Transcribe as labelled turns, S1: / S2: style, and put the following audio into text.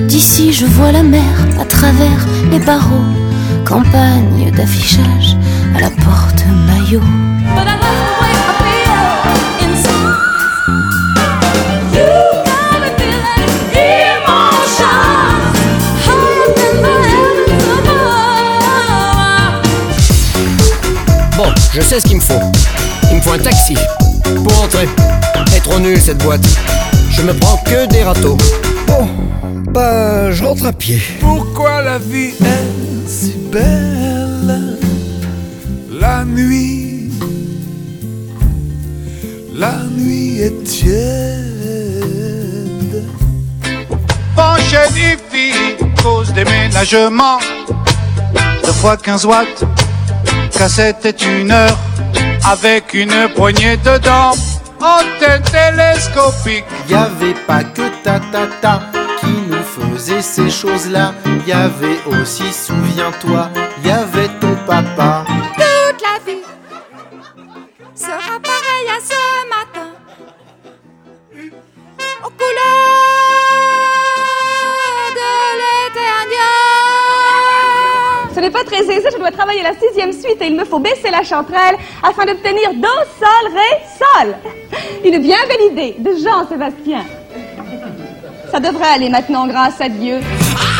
S1: D'ici je vois la mer à travers les barreaux. Campagne d'affichage à la porte maillot.
S2: Bon, je sais ce qu'il me faut. Il me faut un taxi. Pour entrer. Elle est trop nulle cette boîte. Je me prends que des râteaux. Bon, bah je rentre à pied.
S3: Pourquoi la vie est si belle? La nuit est tiède.
S4: Penchée des filles, cause déménagement. 2 fois 15 watts, cassette est 1 heure. Avec une poignée dedans, antenne télescopique.
S5: Y'avait pas que ta qui nous faisait ces choses-là. Y'avait aussi, souviens-toi, y'avait ton papa.
S6: Toute la vie sera pareille à ce matin, aux couleurs de l'été indien.
S7: Ce n'est pas très aisé, je dois travailler la 6e suite et il me faut baisser la chanterelle afin d'obtenir do, sol, ré, sol. Une bien belle idée de Jean-Sébastien. Ça devrait aller maintenant, grâce à Dieu.